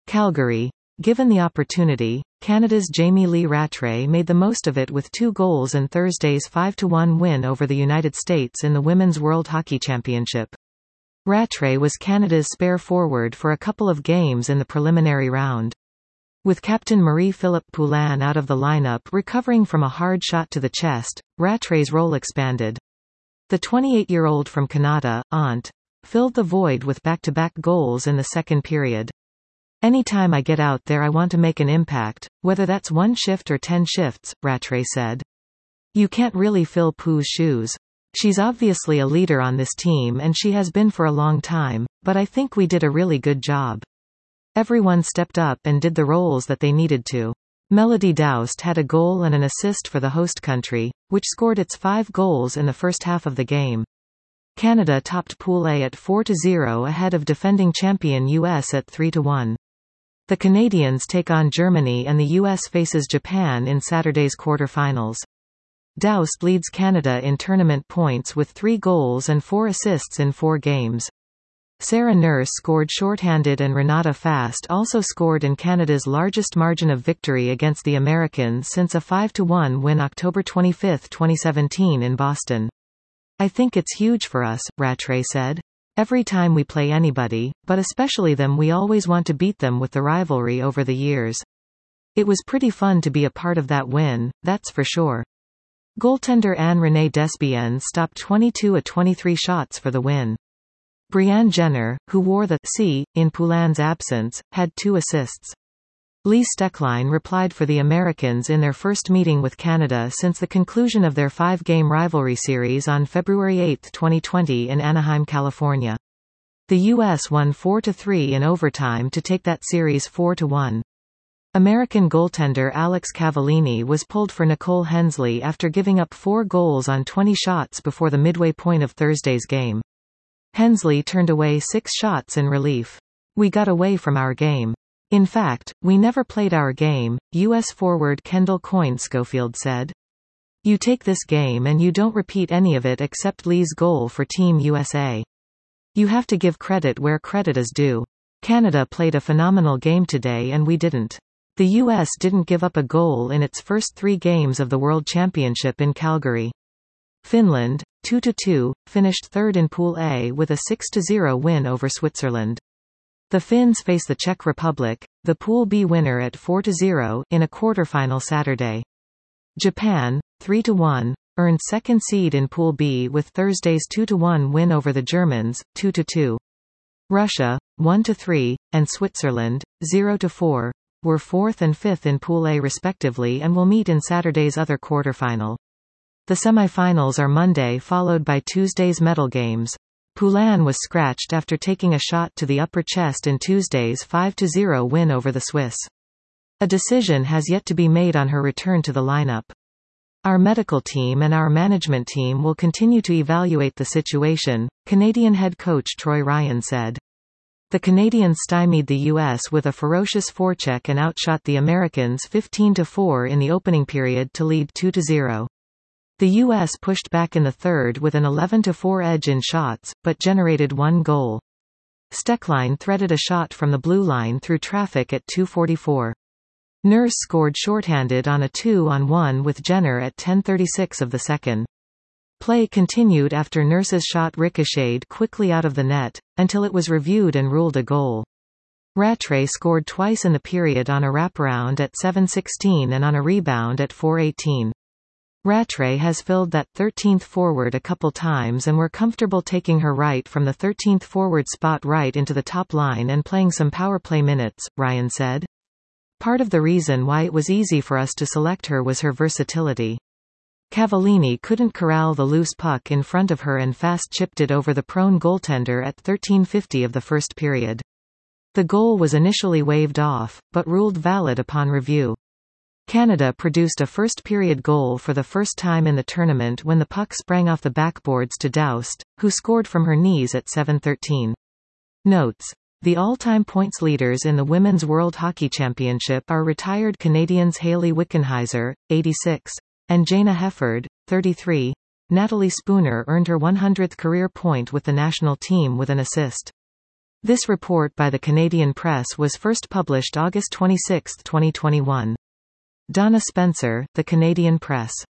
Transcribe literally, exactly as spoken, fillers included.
Calgary. Given the opportunity, Canada's Jamie Lee Rattray made the most of it with two goals in Thursday's five to one win over the United States in the Women's World Hockey Championship. Rattray was Canada's spare forward for a couple of games in the preliminary round. With captain Marie-Philip Poulin out of the lineup recovering from a hard shot to the chest, Rattray's role expanded. The twenty-eight-year-old from Canada, Aunt, filled the void with back-to-back goals in the second period. "Anytime I get out there I want to make an impact, whether that's one shift or ten shifts," Rattray said. "You can't really fill Poo's shoes. She's obviously a leader on this team and she has been for a long time, but I think we did a really good job. Everyone stepped up and did the roles that they needed to." Melody Daoust had a goal and an assist for the host country, which scored its five goals in the first half of the game. Canada topped Pool A at four to zero ahead of defending champion U S at three to one. The Canadians take on Germany and the U S faces Japan in Saturday's quarter-finals. Daoust leads Canada in tournament points with three goals and four assists in four games. Sarah Nurse scored shorthanded and Renata Fast also scored in Canada's largest margin of victory against the Americans since a five to one win October twenty-fifth, twenty seventeen in Boston. "I think it's huge for us," Rattray said. "Every time we play anybody, but especially them, we always want to beat them with the rivalry over the years. It was pretty fun to be a part of that win, that's for sure." Goaltender Anne-Renée Desbiens stopped twenty-two of twenty-three shots for the win. Brianne Jenner, who wore the C in Poulin's absence, had two assists. Lee Stecklein replied for the Americans in their first meeting with Canada since the conclusion of their five-game rivalry series on February eighth, twenty twenty in Anaheim, California. The U S won four to three in overtime to take that series four to one. American goaltender Alex Cavallini was pulled for Nicole Hensley after giving up four goals on twenty shots before the midway point of Thursday's game. Hensley turned away six shots in relief. "We got away from our game. In fact, we never played our game," U S forward Kendall Coyne Schofield said. "You take this game and you don't repeat any of it except Lee's goal for Team U S A. You have to give credit where credit is due. Canada played a phenomenal game today and we didn't. The U S didn't give up a goal in its first three games of the World Championship in Calgary." Finland, two to two, finished third in Pool A with a six to zero win over Switzerland. The Finns face the Czech Republic, the Pool B winner, at four to zero in a quarterfinal Saturday. Japan, three to one, earned second seed in Pool B with Thursday's two to one win over the Germans, two to two. Russia, one to three, and Switzerland, zero to four, were fourth and fifth in Pool A respectively and will meet in Saturday's other quarterfinal. The semifinals are Monday followed by Tuesday's medal games. Poulin was scratched after taking a shot to the upper chest in Tuesday's five to zero win over the Swiss. A decision has yet to be made on her return to the lineup. "Our medical team and our management team will continue to evaluate the situation," Canadian head coach Troy Ryan said. The Canadians stymied the U S with a ferocious forecheck and outshot the Americans fifteen to four in the opening period to lead two to zero. The U S pushed back in the third with an eleven to four edge in shots, but generated one goal. Stecklein threaded a shot from the blue line through traffic at two forty-four. Nurse scored shorthanded on a two on one with Jenner at ten thirty-six of the second. Play continued after Nurse's shot ricocheted quickly out of the net, until it was reviewed and ruled a goal. Rattray scored twice in the period on a wraparound at seven sixteen and on a rebound at four eighteen. Rattray has filled that thirteenth forward a couple times and we're comfortable taking her right from the thirteenth forward spot right into the top line and playing some power play minutes, Ryan said. Part of the reason why it was easy for us to select her was her versatility. Cavallini couldn't corral the loose puck in front of her and fast chipped it over the prone goaltender at thirteen fifty of the first period. The goal was initially waved off, but ruled valid upon review. Canada produced a first-period goal for the first time in the tournament when the puck sprang off the backboards to Daoust, who scored from her knees at seven thirteen. Notes: the all-time points leaders in the Women's World Hockey Championship are retired Canadians Hayley Wickenheiser, eighty-six, and Jana Hefford, thirty-three. Natalie Spooner earned her one hundredth career point with the national team with an assist. This report by the Canadian Press was first published August twenty-sixth, twenty twenty-one. Donna Spencer, The Canadian Press.